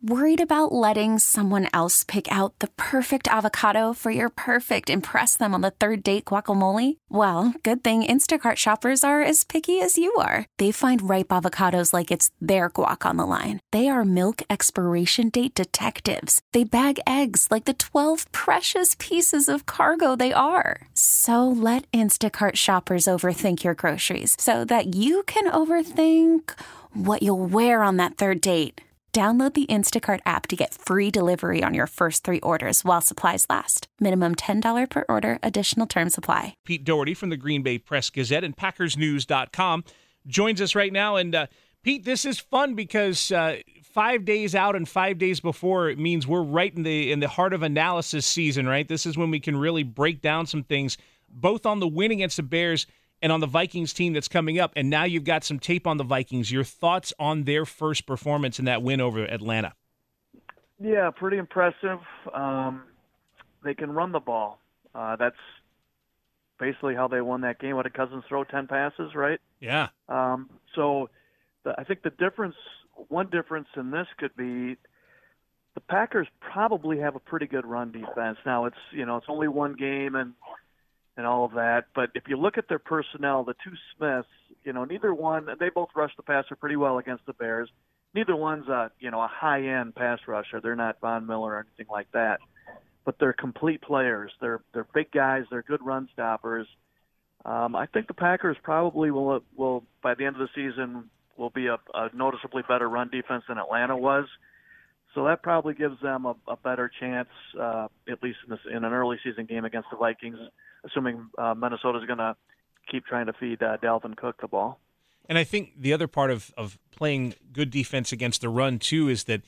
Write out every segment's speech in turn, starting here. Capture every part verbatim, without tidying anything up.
Worried about letting someone else pick out the perfect avocado for your perfect impress them on the third date guacamole? Well, good thing Instacart shoppers are as picky as you are. They find ripe avocados like it's their guac on the line. They are milk expiration date detectives. They bag eggs like the twelve precious pieces of cargo they are. So let Instacart shoppers overthink your groceries so that you can overthink what you'll wear on that third date. Download the Instacart app to get free delivery on your first three orders while supplies last. Minimum ten dollars per order. Additional terms apply. Pete Doherty from the Green Bay Press-Gazette and Packers News dot com joins us right now. And, uh, Pete, this is fun because uh, five days out and five days before it means we're right in the in the heart of analysis season, right? This is when we can really break down some things, both on the win against the Bears and on the Vikings team that's coming up. And now you've got some tape on the Vikings. Your thoughts on their first performance in that win over Atlanta? Yeah, pretty impressive. Um, they can run the ball. Uh, that's basically how they won that game. What did Cousins throw, ten passes, right? Yeah. Um, so the, I think the difference, one difference in this could be the Packers probably have a pretty good run defense. Now, it's, you know, it's only one game and and all of that. But if you look at their personnel, the two Smiths, you know, neither one, they both rushed the passer pretty well against the Bears. Neither one's a, you know, a high-end pass rusher. They're not Von Miller or anything like that. But they're complete players. They're they're big guys. They're good run stoppers. Um, I think the Packers probably will, will by the end of the season, will be a, a noticeably better run defense than Atlanta was. So that probably gives them a, a better chance, uh, at least in, this, in an early season game against the Vikings, assuming uh, Minnesota's going to keep trying to feed uh, Dalvin Cook the ball. And I think the other part of, of playing good defense against the run, too, is that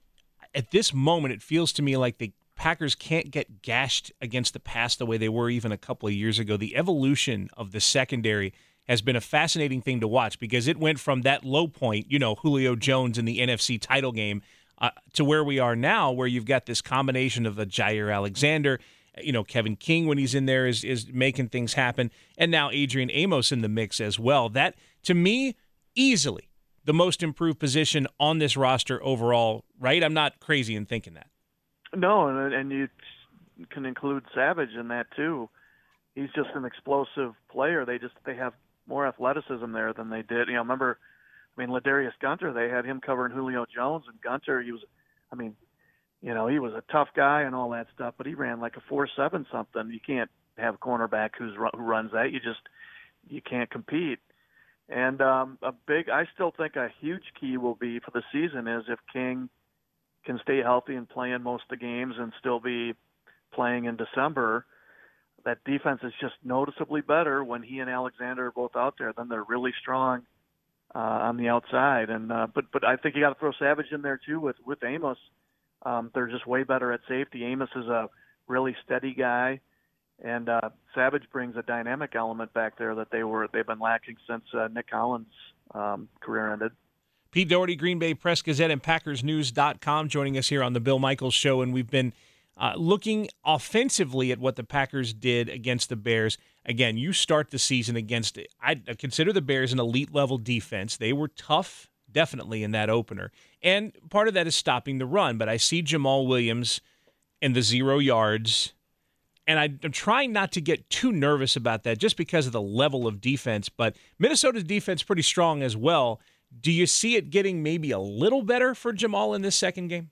at this moment it feels to me like the Packers can't get gashed against the pass the way they were even a couple of years ago. The evolution of the secondary has been a fascinating thing to watch because it went from that low point, you know, Julio Jones in the N F C title game, Uh, to where we are now, where you've got this combination of a Jair Alexander, you know, Kevin King when he's in there is is making things happen, and now Adrian Amos in the mix as well. That, to me, easily the most improved position on this roster overall, right? I'm not crazy in thinking that. No, and, and you can include Savage in that too. He's just an explosive player. They just they have more athleticism there than they did. You know, remember, I mean, Ladarius Gunter, they had him covering Julio Jones, and Gunter, he was, I mean, you know, he was a tough guy and all that stuff, but he ran like a four seven something. You can't have a cornerback who's who runs that. You just, you can't compete. And um, a big, I still think a huge key will be for the season is if King can stay healthy and play in most of the games and still be playing in December. That defense is just noticeably better when he and Alexander are both out there. Then they're really strong Uh, on the outside, and uh, but but I think you got to throw Savage in there too with with Amos. Um, they're just way better at safety. Amos is a really steady guy, and uh, Savage brings a dynamic element back there that they were they've been lacking since uh, Nick Collins' um, career ended. Pete Doherty, Green Bay Press-Gazette and Packers News dot com, joining us here on the Bill Michaels Show, and we've been uh, looking offensively at what the Packers did against the Bears. Again, you start the season against, I consider the Bears an elite-level defense. They were tough, definitely, in that opener. And part of that is stopping the run. But I see Jamal Williams and the zero yards, and I, I'm trying not to get too nervous about that just because of the level of defense. But Minnesota's defense pretty strong as well. Do you see it getting maybe a little better for Jamal in this second game?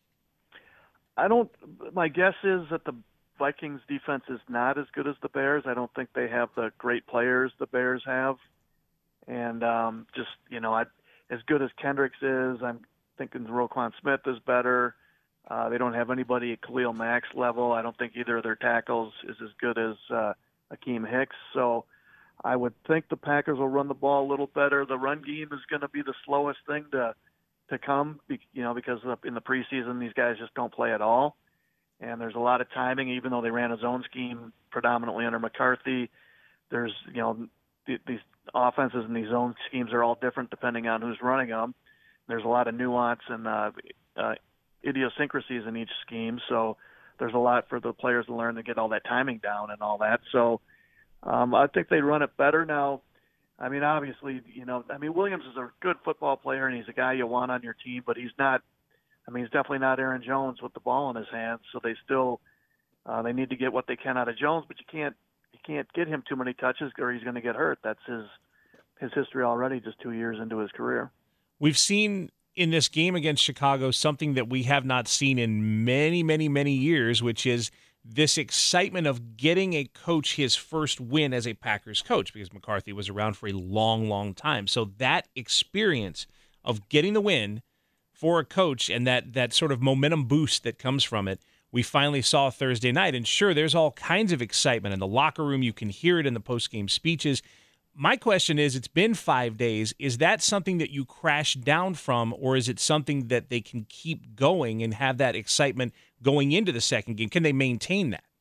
I don't – my guess is that the Vikings defense is not as good as the Bears. I don't think they have the great players the Bears have. And um, just, you know, I, as good as Kendricks is, I'm thinking Roquan Smith is better. Uh, they don't have anybody at Khalil Mack's level. I don't think either of their tackles is as good as uh, Akeem Hicks. So I would think the Packers will run the ball a little better. The run game is going to be the slowest thing to to come, you know, because in the preseason these guys just don't play at all. And there's a lot of timing, even though they ran a zone scheme predominantly under McCarthy. There's, you know, th- these offenses and these zone schemes are all different depending on who's running them. There's a lot of nuance and uh, uh, idiosyncrasies in each scheme. So there's a lot for the players to learn to get all that timing down and all that. So um, I think they run it better now. I mean, obviously, you know, I mean, Williams is a good football player and he's a guy you want on your team, but he's not I mean, he's definitely not Aaron Jones with the ball in his hands. So they still uh, they need to get what they can out of Jones, but you can't you can't get him too many touches or he's going to get hurt. That's his his history already, just two years into his career. We've seen in this game against Chicago something that we have not seen in many, many, many years, which is this excitement of getting a coach his first win as a Packers coach, because McCarthy was around for a long, long time. So that experience of getting the win for a coach and that that sort of momentum boost that comes from it, we finally saw Thursday night. And sure, there's all kinds of excitement in the locker room. You can hear it in the post-game speeches. My question is, it's been five days. Is that something that you crash down from, or is it something that they can keep going and have that excitement going into the second game? Can they maintain that?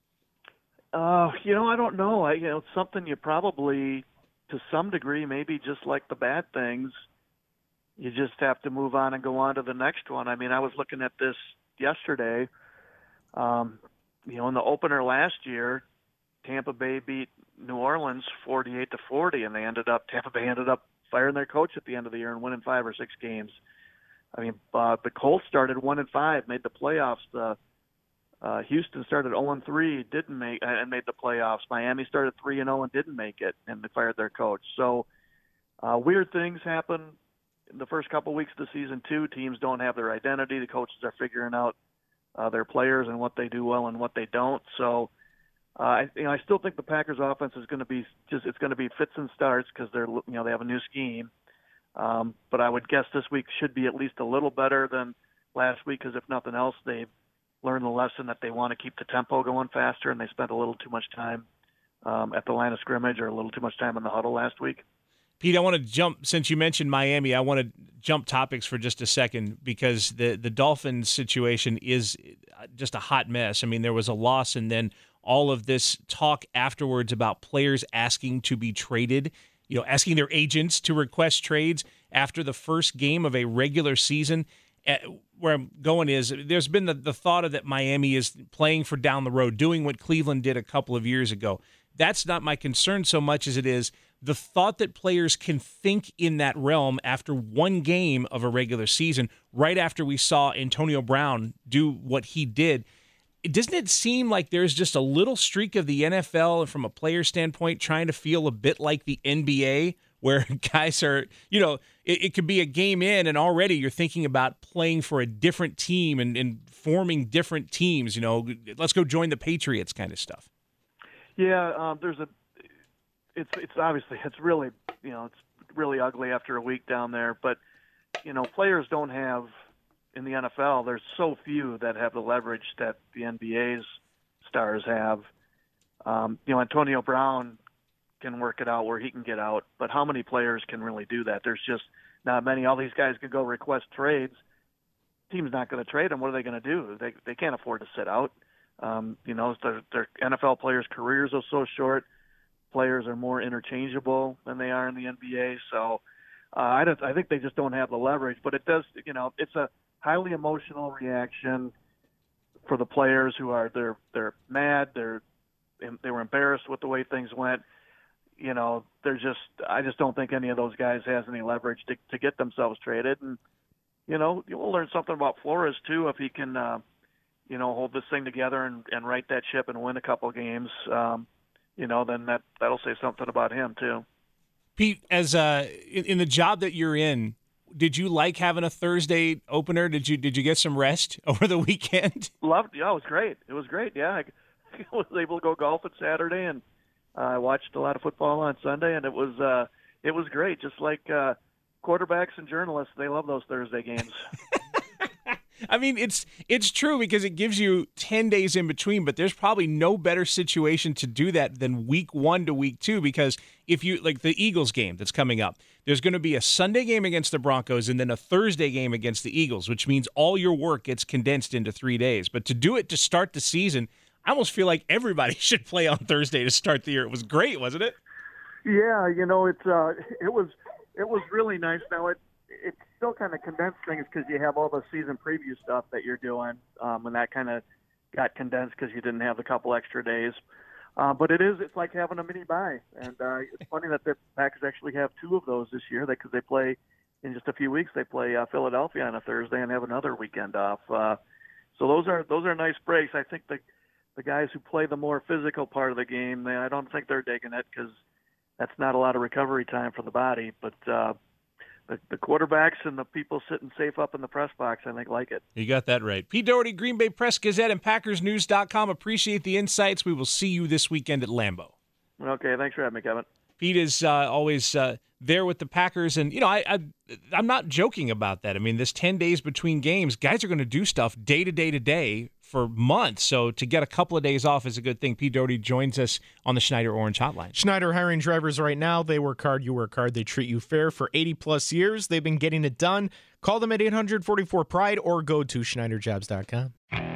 Uh, you know, I don't know. I, you know, it's something you probably, to some degree, maybe just like the bad things, you just have to move on and go on to the next one. I mean, I was looking at this yesterday. Um, you know, in the opener last year, Tampa Bay beat New Orleans forty-eight to forty, and they ended up Tampa Bay ended up firing their coach at the end of the year and winning five or six games. I mean, uh, the Colts started one and five, made the playoffs. The uh, Houston started zero and three, didn't make uh, and made the playoffs. Miami started three and zero and didn't make it, and they fired their coach. So uh, weird things happen in the first couple weeks of the season too. Teams don't have their identity. The coaches are figuring out uh, their players and what they do well and what they don't. So. Uh, I, you know, I still think the Packers' offense is going to be just it's going to be fits and starts because they're you know they have a new scheme. Um, but I would guess this week should be at least a little better than last week because if nothing else, they've learned the lesson that they want to keep the tempo going faster, and they spent a little too much time um, at the line of scrimmage or a little too much time in the huddle last week. Pete, I want to jump, since you mentioned Miami, I want to jump topics for just a second because the, the Dolphins situation is just a hot mess. I mean, there was a loss and then all of this talk afterwards about players asking to be traded, you know, asking their agents to request trades after the first game of a regular season. Where I'm going is there's been the, the thought of that Miami is playing for down the road, doing what Cleveland did a couple of years ago. That's not my concern so much as it is the thought that players can think in that realm after one game of a regular season, right after we saw Antonio Brown do what he did. Doesn't it seem like there's just a little streak of the N F L from a player standpoint trying to feel a bit like the N B A where guys are, you know, it, it could be a game in and already you're thinking about playing for a different team and, and forming different teams, you know, let's go join the Patriots kind of stuff. Yeah, um, there's a, it's it's obviously, it's really, you know, it's really ugly after a week down there, but, you know, players don't have, in the N F L, there's so few that have the leverage that the N B A's stars have. Um, you know, Antonio Brown can work it out where he can get out, but how many players can really do that? There's just not many. All these guys can go request trades. Team's not going to trade them. What are they going to do? They they can't afford to sit out. Um, you know, their, their N F L players' careers are so short. Players are more interchangeable than they are in the N B A. So uh, I don't. I think they just don't have the leverage. But it does. You know, it's a highly emotional reaction for the players who are they're they're mad. They're they were embarrassed with the way things went. You know, they're just I just don't think any of those guys has any leverage to to get themselves traded. And you know, you'll learn something about Flores too if he can, uh, you know, hold this thing together and, and right that ship and win a couple games. Um, you know, then that that'll say something about him too. Pete, as uh, in, in the job that you're in, did you like having a Thursday opener? Did you did you get some rest over the weekend? Loved. Yeah, it was great. It was great. Yeah, I, I was able to go golf on Saturday, and uh, I watched a lot of football on Sunday, and it was uh, it was great. Just like uh, quarterbacks and journalists, they love those Thursday games. I mean, it's it's true because it gives you ten days in between, but there's probably no better situation to do that than week one to week two because if you, like the Eagles game that's coming up, there's going to be a Sunday game against the Broncos and then a Thursday game against the Eagles, which means all your work gets condensed into three days. But to do it to start the season, I almost feel like everybody should play on Thursday to start the year. It was great, wasn't it? Yeah, you know, it's uh, it was it was really nice. Now it it still kind of condensed things because you have all the season preview stuff that you're doing, um, and that kind of got condensed because you didn't have the couple extra days. Uh, but it is, it's like having a mini bye. And uh, it's funny that the Packers actually have two of those this year because they play in just a few weeks they play uh, Philadelphia on a Thursday and have another weekend off. Uh, so those are those are nice breaks. I think the the guys who play the more physical part of the game, they, I don't think they're digging it because that's not a lot of recovery time for the body. But uh, the, the quarterbacks and the people sitting safe up in the press box, I think, like it. You got that right. Pete Doherty, Green Bay Press Gazette, and Packers News dot com. Appreciate the insights. We will see you this weekend at Lambeau. Okay, thanks for having me, Kevin. Pete is uh, always uh, there with the Packers, and you know I, I I'm not joking about that. I mean, this ten days between games, guys are going to do stuff day to day to day for months. So to get a couple of days off is a good thing. Pete Doherty joins us on the Schneider Orange Hotline. Schneider hiring drivers right now. They work hard, you work hard. They treat you fair. For eighty plus years, they've been getting it done. Call them at eight hundred forty-four pride or go to Schneider Jobs dot com.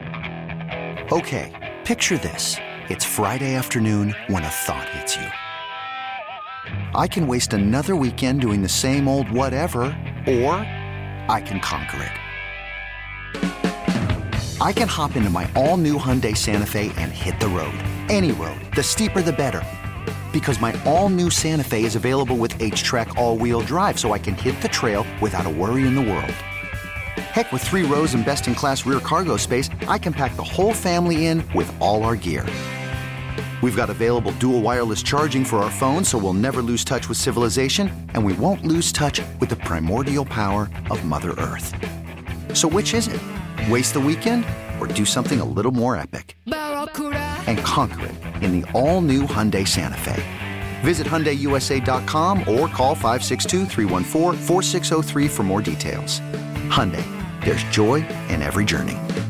Okay, picture this. It's Friday afternoon when a thought hits you. I can waste another weekend doing the same old whatever, or I can conquer it. I can hop into my all-new Hyundai Santa Fe and hit the road. Any road. The steeper, the better. Because my all-new Santa Fe is available with H-Track all-wheel drive, so I can hit the trail without a worry in the world. Heck, with three rows and best-in-class rear cargo space, I can pack the whole family in with all our gear. We've got available dual wireless charging for our phones, so we'll never lose touch with civilization, and we won't lose touch with the primordial power of Mother Earth. So which is it? Waste the weekend or do something a little more epic? And conquer it in the all-new Hyundai Santa Fe. Visit Hyundai U S A dot com or call five six two, three one four, four six zero three for more details. Hyundai, there's joy in every journey.